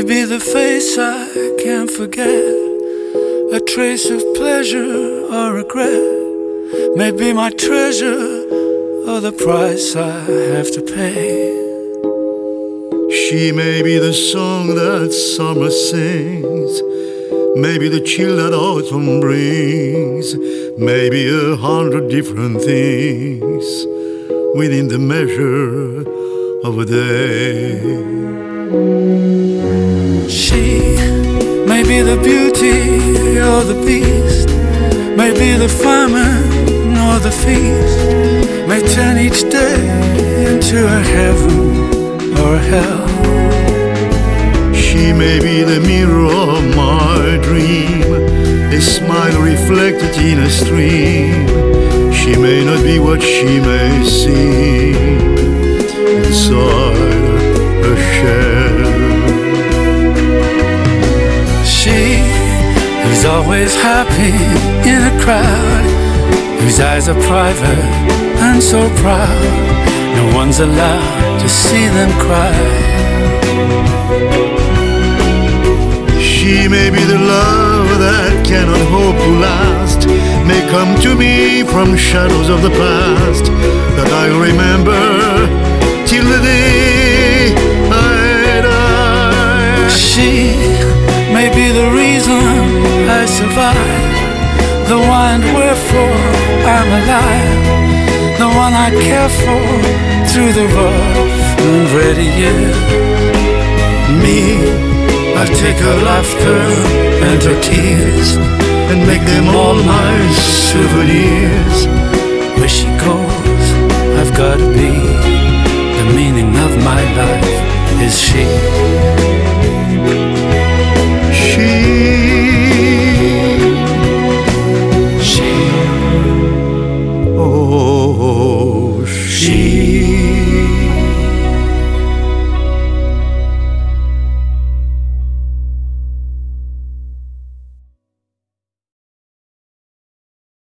Maybe the face I can't forget, a trace of pleasure or regret. Maybe my treasure or the price I have to pay. She may be the song that summer sings, maybe the chill that autumn brings, maybe 100 different things within the measure of a day. She may be the beauty or the beast, may be the famine or the feast, may turn each day into a heaven or a hell. She may be the mirror of my dream, a smile reflected in a stream. She may not be what she may seem inside a shell. She who's always happy in a crowd, whose eyes are private and so proud, no one's allowed to see them cry. She may be the love that cannot hope to last, may come to me from shadows of the past that I'll remember till the day I die. She may be the reason I survive, the why and wherefore I'm alive, the one I care for through the rough and ready years. Me, I'll take her laughter and her tears and make them all my souvenirs. Where she goes, I've gotta be. The meaning of my life is she.